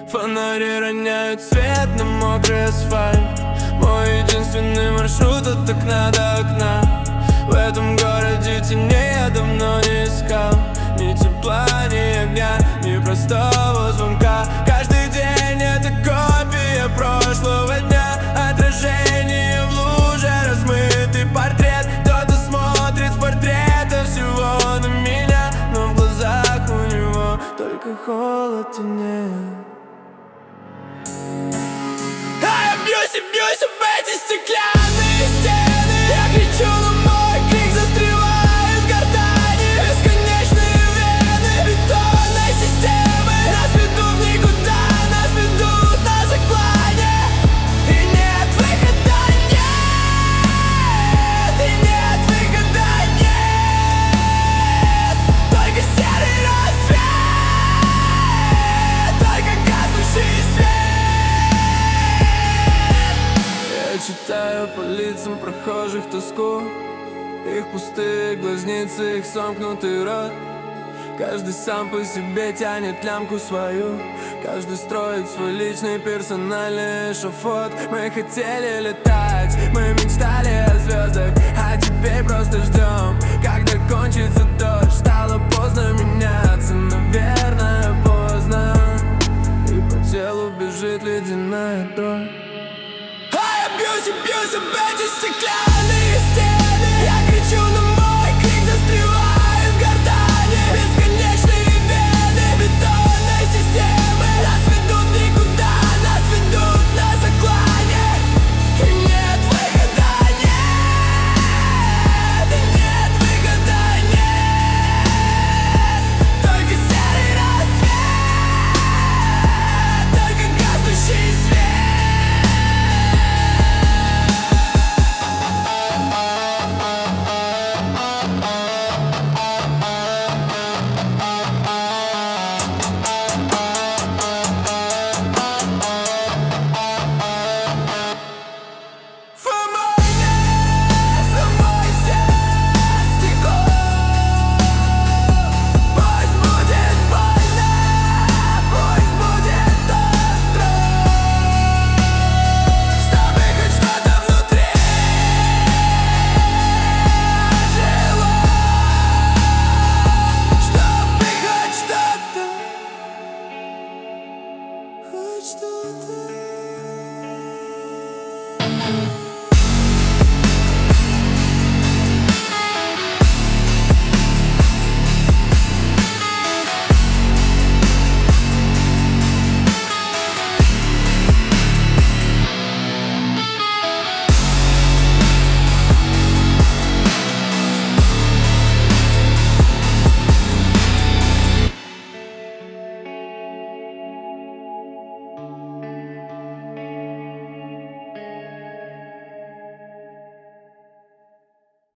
Фонари роняют свет на мокрый асфальт. Мой единственный маршрут от окна до окна. В этом городе теней я давно не искал. Ни тепла, ни огня, ни простого звонка. Каждый день это копия прошлого дня. Отражение в луже, размытый портрет. Кто-то смотрит с портрета всего на меня, но в глазах у него только холод и нет. А я бьюсь об эти стеклянные стены. Я кричу, но мой крик застревает в гортани. Бесконечные вены бетонной системы. Нас ведут в никуда, нас ведут на заклане. И нет выхода, нет. И нет выхода, нет. Только серый рассвет, только гаснущий свет. Я читаю по лицам прохожих тоску. Их пустые глазницы, их сомкнутый рот. Каждый сам по себе тянет лямку свою. Каждый строит свой личный персональный эшафот. Мы хотели летать, мы мечтали о звездах, а теперь просто ждем, когда кончится дождь. Стало поздно меняться, наверное, поздно. И по телу бежит ледяная дрожь. Бьюсь об эти стеклянные стены. Я кричу, но мой крик застревает в гортани. Бесконечные вены бетонной системы. Нас ведут никуда, нас ведут на заклане. И нет выхода, нет. И нет выхода, нет. Только серый рассвет, только гаснущий свет. Что-то